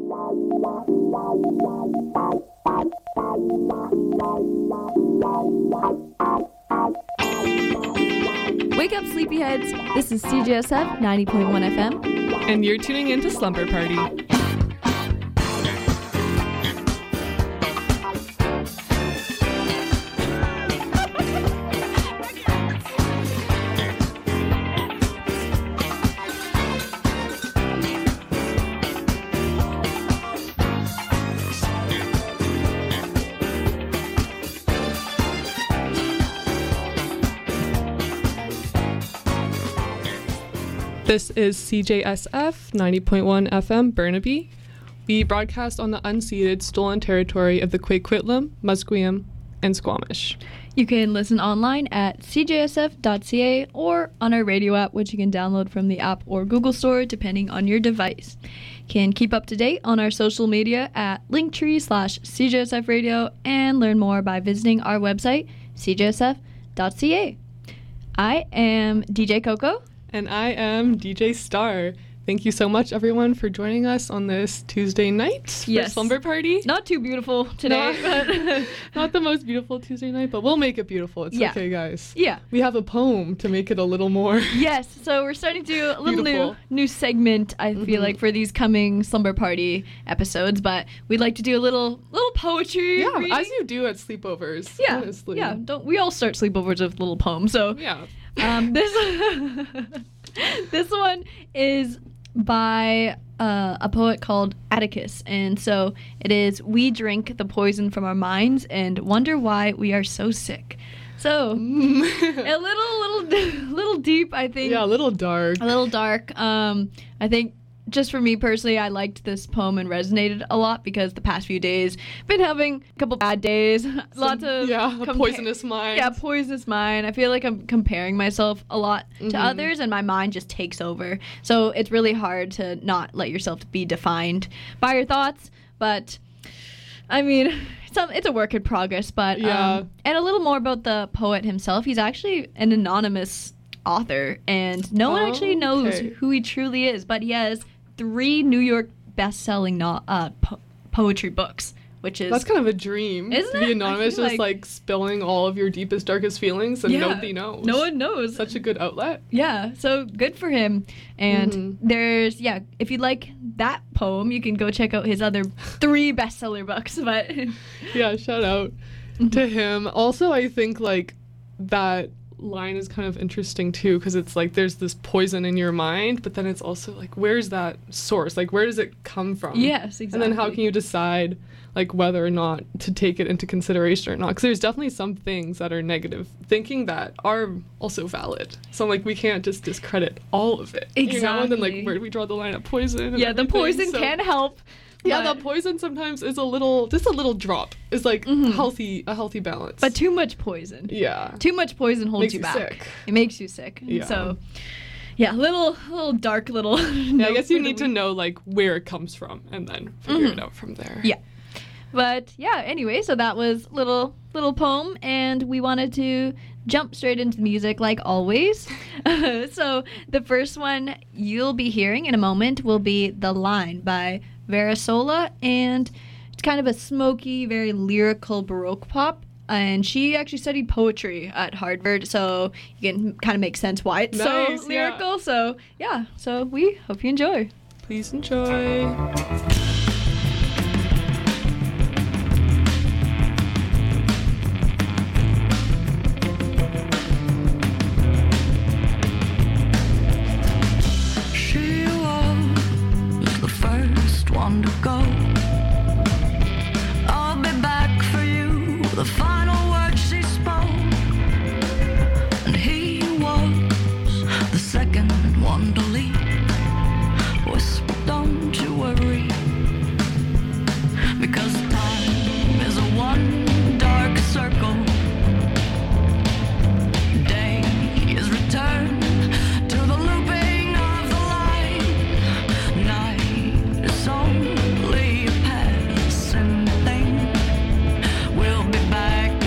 Wake up, sleepyheads. This is CJSF 90.1 FM. And you're tuning into Slumber Party. This is CJSF 90.1 FM Burnaby. We broadcast on the unceded stolen territory of the Coquitlam, Musqueam, and Squamish. You can listen online at cjsf.ca or on our radio app, which you can download from the app or Google Store, depending on your device. You can keep up to date on our social media at linktree/CJSF Radio and learn more by visiting our website, cjsf.ca. I am DJ Coco. And I am DJ Star. Thank you so much, everyone, for joining us on this Tuesday night for Slumber Party. Not too beautiful today. But not the most beautiful Tuesday night, but we'll make it beautiful. It's okay, guys. Yeah. We have a poem to make it a little more Yes, so we're starting to do a little new segment, I feel like, for these coming Slumber Party episodes. But we'd like to do a little poetry reading. As you do at sleepovers, yeah, honestly. Yeah, don't we all start sleepovers with little poems, so... Yeah. This one is by a poet called Atticus, and so it is: we drink the poison from our minds and wonder why we are so sick. So a little deep, I think. Yeah, a little dark. I think just for me personally, I liked this poem and resonated a lot because the past few days been having a couple bad days. Lots of a poisonous mind. Yeah, poisonous mind. I feel like I'm comparing myself a lot to others, and my mind just takes over. So it's really hard to not let yourself be defined by your thoughts. But I mean, it's a work in progress. But and a little more about the poet himself. He's actually an anonymous author, and no one actually knows who he truly is. But he has 3 New York best-selling poetry books, which is... That's kind of a dream. Isn't it? To be anonymous, just like spilling all of your deepest, darkest feelings, and nobody knows. No one knows. Such a good outlet. Yeah, so good for him. And there's, if you'd like that poem, you can go check out his other 3 bestseller books. But yeah, shout out to him. Also, I think like that line is kind of interesting too, because it's like there's this poison in your mind, but then it's also like, where's that source? Like, where does it come from? Yes, exactly. And then how can you decide like whether or not to take it into consideration or not? Because there's definitely some things that are negative thinking that are also valid. So like we can't just discredit all of it. Exactly. You know? And then like where do we draw the line at poison? Yeah, the poison can help. Yeah, the poison sometimes is just a little drop. It's like a healthy balance. But too much poison. Yeah. Too much poison holds you back. Sick. It makes you sick. Yeah. So, little dark little. Yeah, I guess you need to know like where it comes from and then figure it out from there. Yeah. But anyway, so that was little poem, and we wanted to jump straight into music like always. So the first one you'll be hearing in a moment will be The Line by Vera Sola, and it's kind of a smoky, very lyrical Baroque pop. And she actually studied poetry at Harvard, so you can kind of make sense why it's so lyrical. Yeah. So we hope you enjoy. Please enjoy. One to go. I'll be back for you. The final word she spoke, and he was the second one to leave. Whisper, don't you worry, because time is a one dark circle. Day is returned to the looping of the line. Night is only a passing thing. We'll be back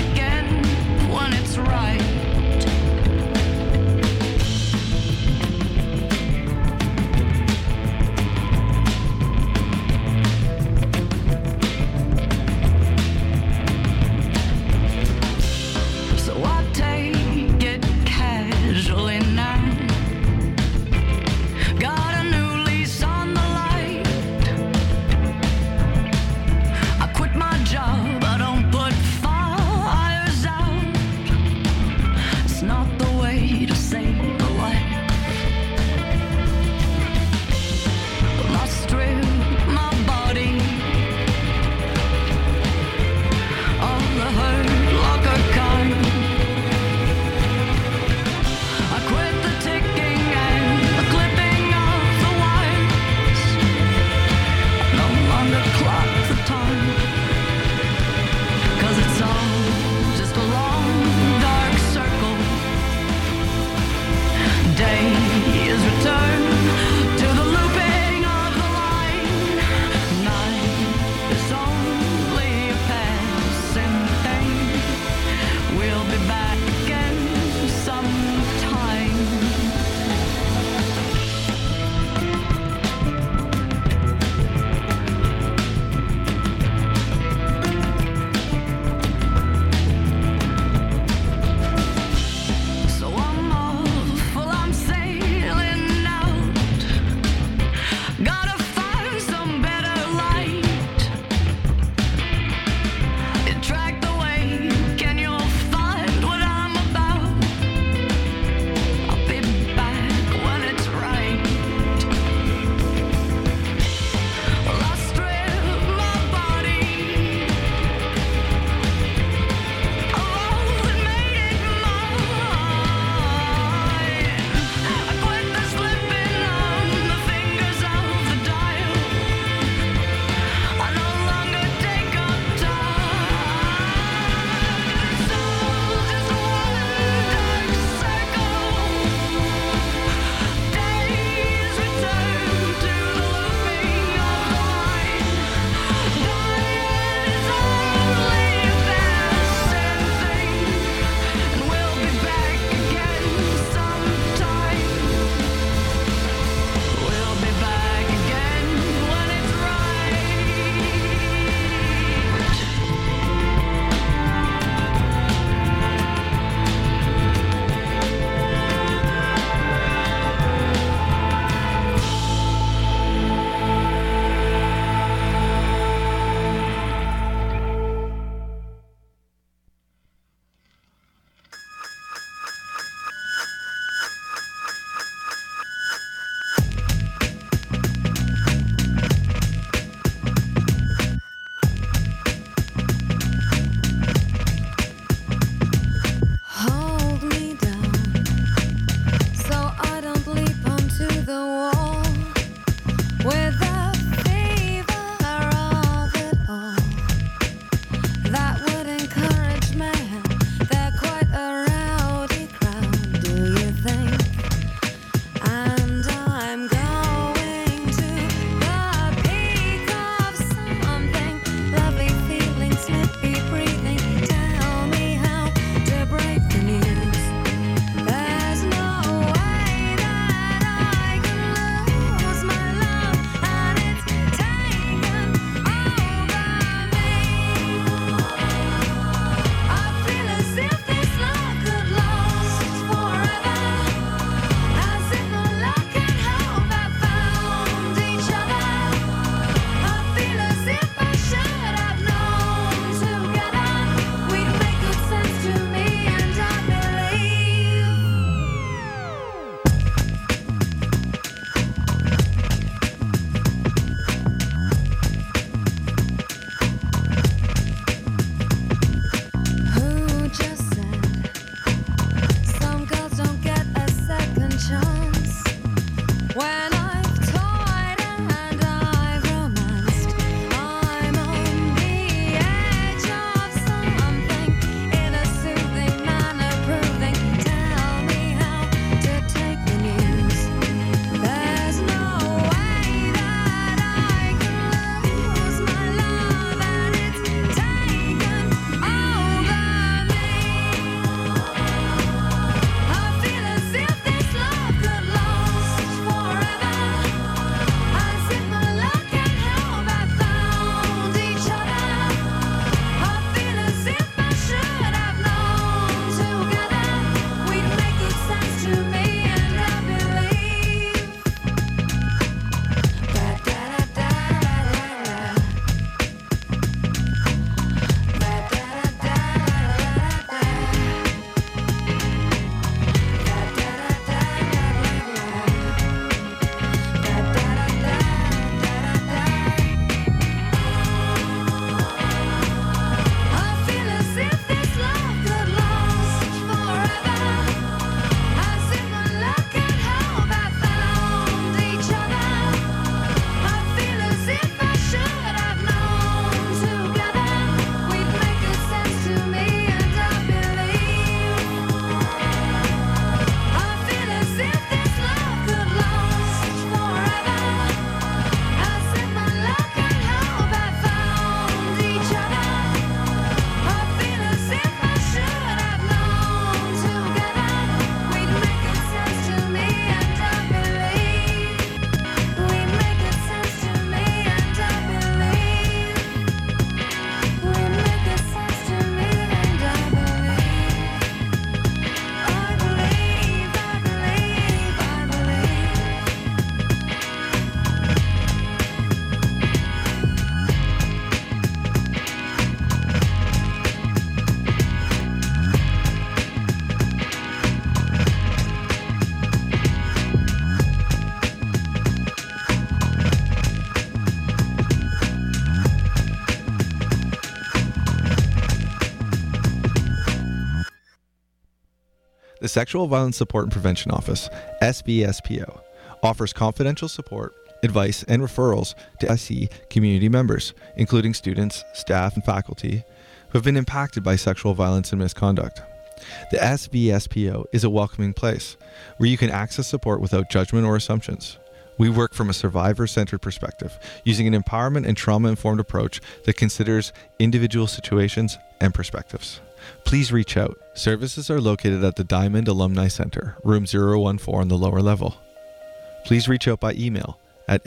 The Sexual Violence Support and Prevention Office, SVSPO, offers confidential support, advice, and referrals to SE community members, including students, staff, and faculty who have been impacted by sexual violence and misconduct. The SVSPO is a welcoming place where you can access support without judgment or assumptions. We work from a survivor-centered perspective, using an empowerment and trauma-informed approach that considers individual situations and perspectives. Please reach out. Services are located at the Diamond Alumni Center, room 014 on the lower level. Please reach out by email at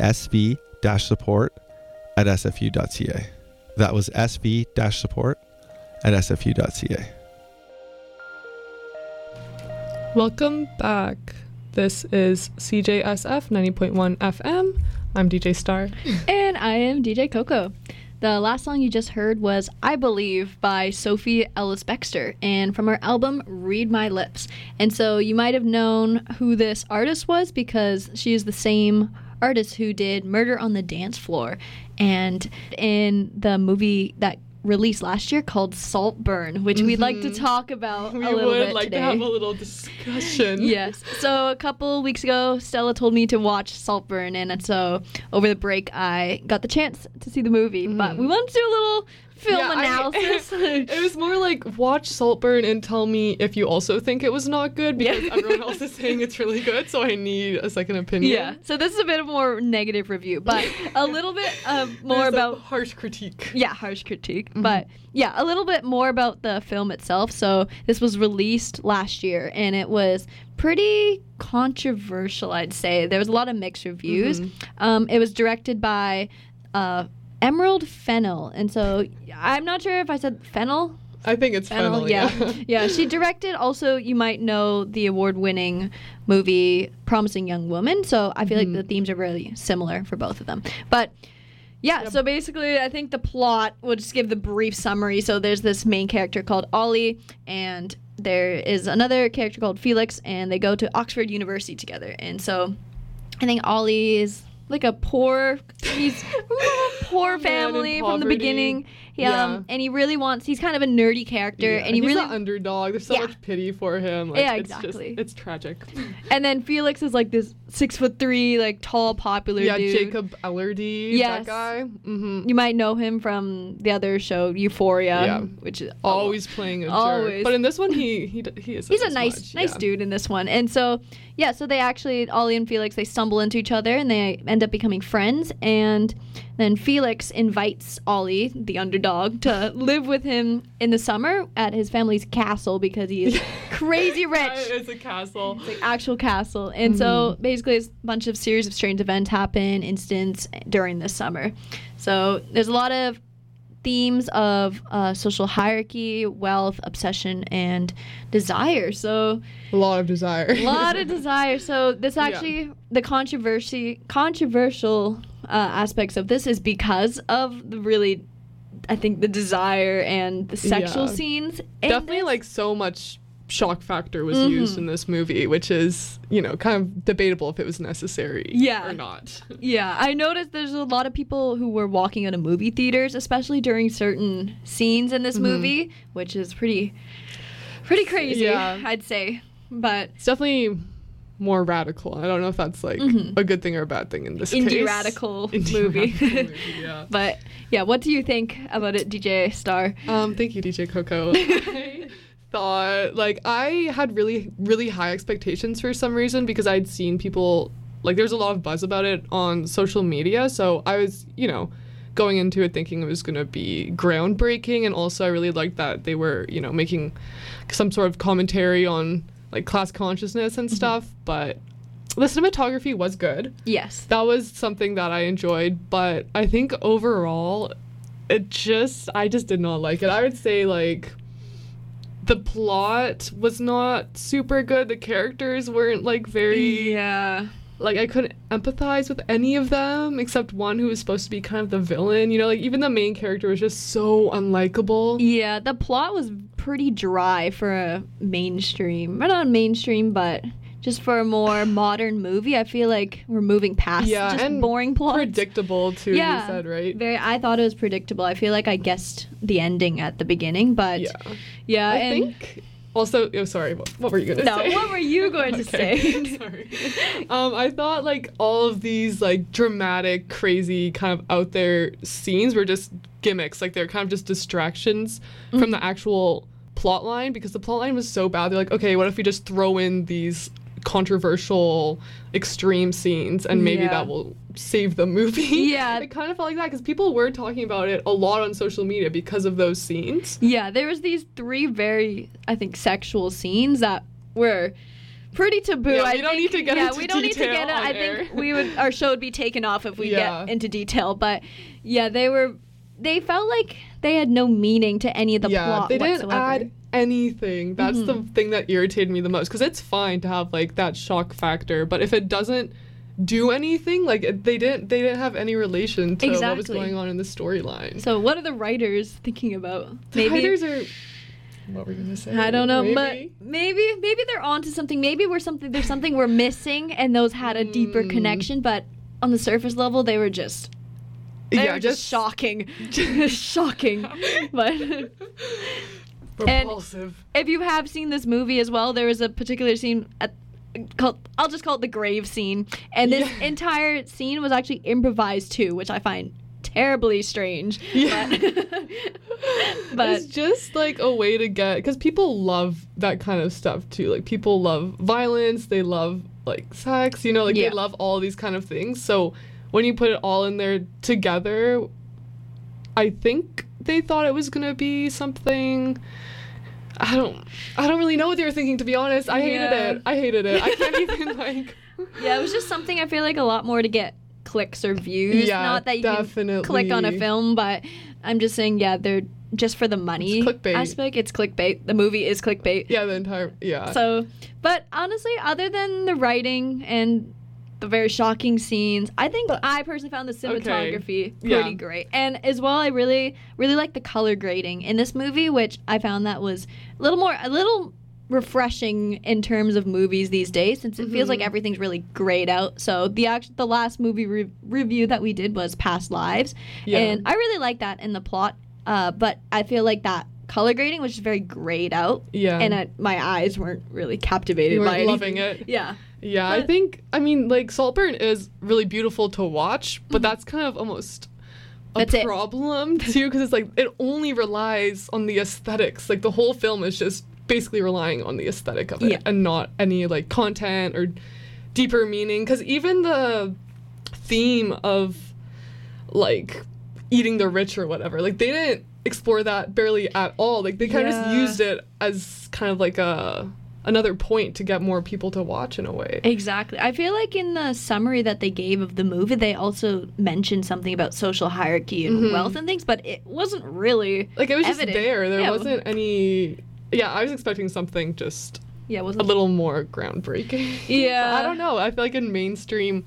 sv-support@sfu.ca. That was sv-support@sfu.ca. Welcome back. This is CJSF 90.1 FM. I'm DJ Star. And I am DJ Coco. The last song you just heard was I Believe by Sophie Ellis-Bextor, and from her album Read My Lips. And so you might have known who this artist was because she is the same artist who did Murder on the Dance Floor. And in the movie that released last year called Saltburn, which we'd like to talk about a little bit We would like today. to have a little discussion. Yes. So a couple weeks ago, Stella told me to watch Saltburn, and so over the break, I got the chance to see the movie. But we wanted to do a little film analysis. It was more like watch Saltburn and tell me if you also think it was not good because everyone else is saying it's really good, so I need a second opinion. Yeah. So this is a bit of a more negative review, but a little bit more There's about a harsh critique. Yeah, harsh critique. But yeah, a little bit more about the film itself. So this was released last year, and it was pretty controversial, I'd say. There was a lot of mixed reviews. It was directed by Emerald Fennell, and so I'm not sure if I said Fennell. I think it's Fennell, yeah. Yeah, she directed also, you might know, the award-winning movie Promising Young Woman, so I feel like the themes are really similar for both of them. But yeah, so basically I think the plot, we'll just give the brief summary. So there's this main character called Ollie, and there is another character called Felix, and they go to Oxford University together. And so I think Ollie is like he's from a poor family from the beginning. And he really he's kind of a nerdy character, and he's an underdog. There's so much pity for him. Like, yeah, exactly. It's tragic. And then Felix is like this 6'3", like tall, popular dude. Yeah, Jacob Elordi, that guy. You might know him from the other show, Euphoria, which is always playing a jerk. But in this one, he's a nice dude in this one. And so so they actually, Ollie and Felix, they stumble into each other and they end up becoming friends. And then Felix invites Ollie, the underdog, to live with him in the summer at his family's castle because he is crazy rich. It's a castle. It's like actual castle. And so basically a bunch of series of strange events happen, incidents during this summer. So there's a lot of themes of social hierarchy, wealth, obsession, and desire. So a lot of desire. So this actually, the controversial aspects of this is because of the I think the desire and the sexual scenes. Definitely like so much shock factor was used in this movie, which is, kind of debatable if it was necessary or not. Yeah, I noticed there's a lot of people who were walking out of movie theaters, especially during certain scenes in this movie, which is pretty crazy, I'd say. But it's definitely more radical. I don't know if that's like a good thing or a bad thing in this case. Indie radical movie. Yeah. But yeah, what do you think about it, DJ Star? Thank you, DJ Coco. I thought, I had really, really high expectations for some reason because I'd seen people, there's a lot of buzz about it on social media. So I was, going into it thinking it was going to be groundbreaking. And also I really liked that they were, making some sort of commentary on, class consciousness and stuff. But the cinematography was good. Yes. That was something that I enjoyed. But I think overall, I just did not like it. I would say, the plot was not super good. The characters weren't very I couldn't empathize with any of them except one who was supposed to be kind of the villain. Even the main character was just so unlikable. Yeah, the plot was pretty dry for a mainstream. Not mainstream, but just for a more modern movie. I feel like we're moving past just and boring plots. Predictable too, you said, right? I thought it was predictable. I feel like I guessed the ending at the beginning, but I think Also, sorry, what were you gonna say? No, what were you going to say? Sorry. I thought like all of these like dramatic, crazy, kind of out there scenes were just gimmicks. Like they're kind of just distractions from the actual plot line, because the plot line was so bad. They're like, okay, what if we just throw in these controversial, extreme scenes, and maybe that will save the movie? Yeah. It kind of felt like that, because people were talking about it a lot on social media because of those scenes. Yeah, there was these 3 very, I think, sexual scenes that were pretty taboo. Yeah, we don't need to get into we don't need to detail get it. on I air. think our show would be taken off if we Yeah. get into detail. But yeah, they felt like they had no meaning to any of the plot they whatsoever. didn't add anything. That's the thing that irritated me the most, because it's fine to have like that shock factor, but if it doesn't do anything, like they didn't have any relation to what was Exactly. going on in the storyline. So what are the writers thinking about? The writers are, what were you gonna say? I don't know, Maybe? but maybe they're onto something. Maybe there's something we're missing, and those had a deeper connection. But on the surface level, they were just just shocking, shocking. But repulsive. if you have seen this movie as well, there was a particular scene I'll just call it the grave scene, and this entire scene was actually improvised too, which I find terribly strange. Yeah. But it's just like a way to get, because people love that kind of stuff too. Like people love violence, they love like sex, you know, like they love all these kind of things. So when you put it all in there together, I think they thought it was gonna be something. I don't really know what they were thinking, to be honest. I hated it. I can't even like. Yeah, it was just something I feel like a lot more to get clicks or views. Yeah, Not that you definitely. can click on a film, but I'm just saying, they're just for the money It's clickbait. aspect. It's clickbait. The movie is clickbait. Yeah, the entire So, but honestly, other than the writing and the very shocking scenes, I think I personally found the cinematography pretty great. And as well, I really, really like the color grading in this movie, which I found that was a little refreshing in terms of movies these days, since it feels like everything's really grayed out. So the last movie review that we did was Past Lives, and I really like that in the plot. But I feel like that color grading was just very grayed out. Yeah. And my eyes weren't really captivated You by weren't loving anything. it. Yeah. Yeah, But- I think, like, Saltburn is really beautiful to watch, but that's kind of almost a That's it. problem, too, because it's like, it only relies on the aesthetics. Like, the whole film is just basically relying on the aesthetic of it, and not any, like, content or deeper meaning, because even the theme of, like, eating the rich or whatever, like, they didn't explore that barely at all. Like, they kind of just used it as kind of like another point to get more people to watch in a way. Exactly. I feel like in the summary that they gave of the movie, they also mentioned something about social hierarchy and wealth and things, but it wasn't really Like, it was evident. just there. There Yeah, wasn't any. Yeah, I was expecting something just it a wasn't. little more groundbreaking. Yeah. I don't know. I feel like in mainstream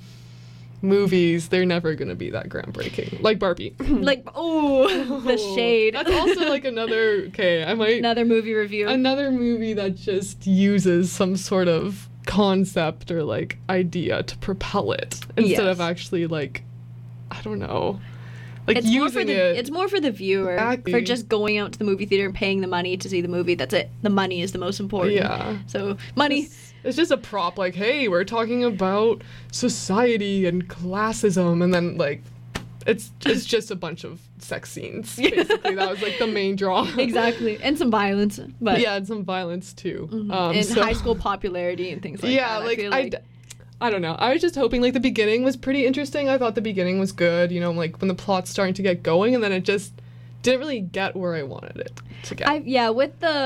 movies, they're never going to be that groundbreaking. Like Barbie. Like, oh, the shade. That's also like another. Okay, I might. Another movie review. Another movie that just uses some sort of concept or like idea to propel it instead of actually like, I don't know, like It's more for using the it. it's more for the viewer, Exactly. for just going out to the movie theater and paying the money to see the movie. That's it. The money is the most important. Yeah. So money. It's just a prop, like, hey, we're talking about society and classism, and then like, it's just a bunch of sex scenes. Basically, that was like the main draw. Exactly, and some violence, but Yeah, and some violence too. and so- high school popularity and things like yeah, that. like I feel I don't know. I was just hoping, like, the beginning was pretty interesting. I thought the beginning was good, you know, like when the plot's starting to get going, and then it just didn't really get where I wanted it to get.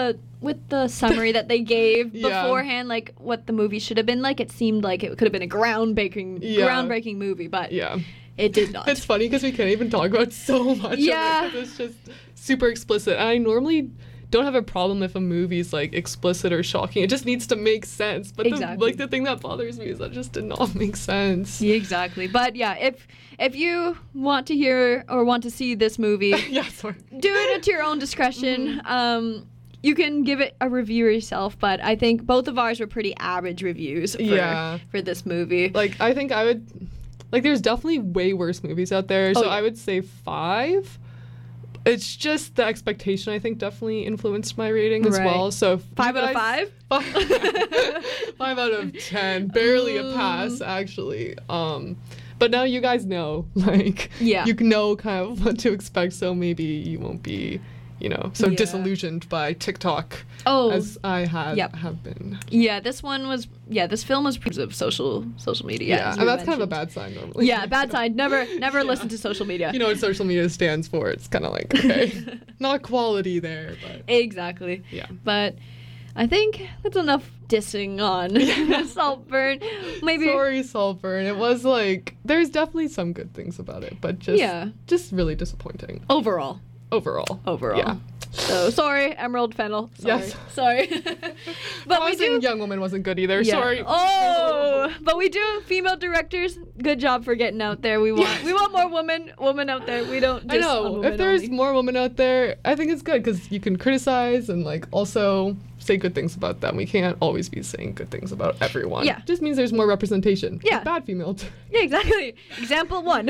with the summary that they gave Yeah. beforehand, like what the movie should have been like, it seemed like it could have been a groundbreaking movie, but Yeah. it did not. It's funny because we can't even talk about so much Yeah. of it 'cause it's just super explicit. And I normally don't have a problem if a movie's like explicit or shocking. It just needs to make sense. But Exactly. the thing that bothers me is that just did not make sense. Yeah, exactly. But yeah, if you want to hear or want to see this movie, Yeah, sorry. do it at your own discretion. Mm-hmm. You can give it a review yourself, but I think both of ours were pretty average reviews for this movie. Like, I think I would, like, there's definitely way worse movies out there. So yeah. I would say 5. It's just the expectation, I think, definitely influenced my rating as Right. well. So if 5 you out of guys- 5? 5 out of 10. Barely a pass, actually. But now you guys know, like, Yeah. you know kind of what to expect, so maybe you won't be, so Yeah. disillusioned by TikTok Oh, as I Yep. have been. yeah, this film was because of social media. Yeah, as and we that's kind of a mentioned. bad sign normally. Yeah, bad sign. Never listen to social media. You know what social media stands for. It's kind of like, okay, not quality there, but Exactly. yeah. But I think that's enough dissing on Saltburn. Maybe. Sorry, Saltburn. It was like, there's definitely some good things about it, but just really disappointing Overall. overall. Yeah. Yeah. So sorry, Emerald Fennel. Sorry. Yes. Sorry. But we Promising do. Young Woman wasn't good either. Yeah. Sorry. Oh, but we do female directors. Good job for getting out there. We want more women out there. We don't. I Diss on know. women If there's only. more women out there, I think it's good because you can criticize and like also say good things about them. We can't always be saying good things about everyone. Yeah. Just means there's more representation. Yeah. Bad female. Yeah, exactly. Example 1.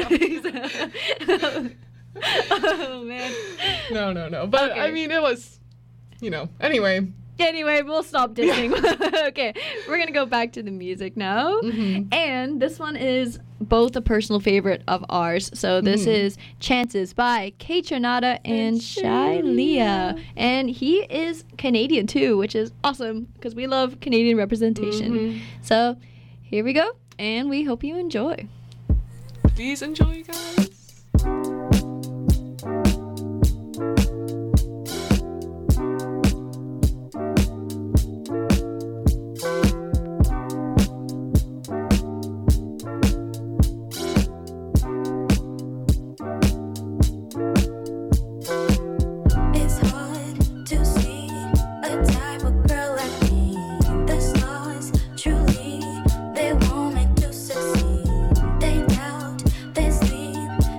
Oh man. No. But Okay. I mean, it was, anyway. Anyway, we'll stop dissing. Okay, we're gonna go back to the music now. Mm-hmm. And this one is both a personal favorite of ours. So this Mm-hmm. is Chances by Kate Trinata and Shai Leah. And he is Canadian too, which is awesome because we love Canadian representation. Mm-hmm. So here we go, and we hope you enjoy. Please enjoy, guys. It's hard to see a type of girl like me. The stars truly, they want me to succeed. They doubt, they sleep,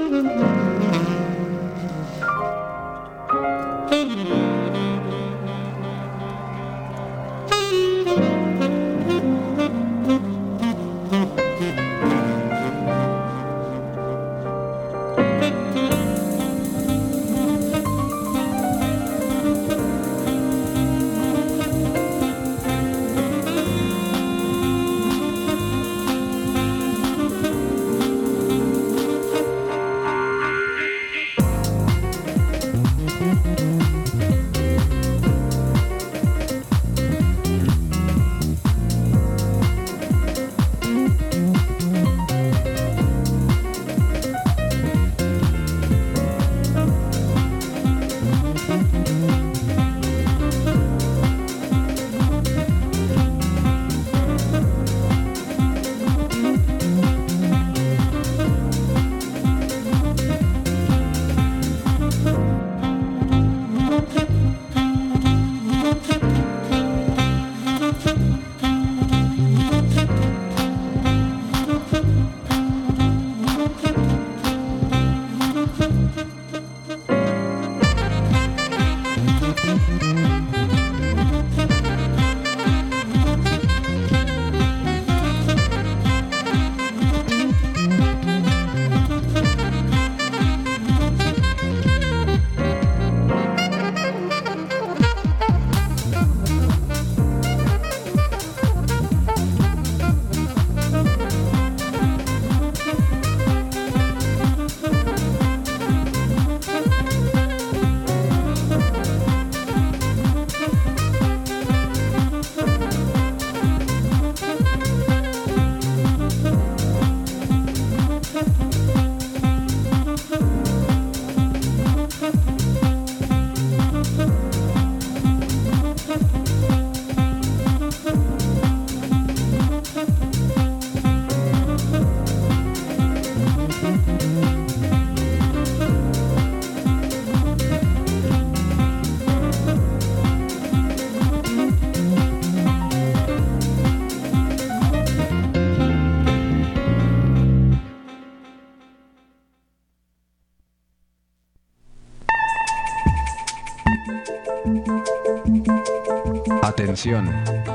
Atención,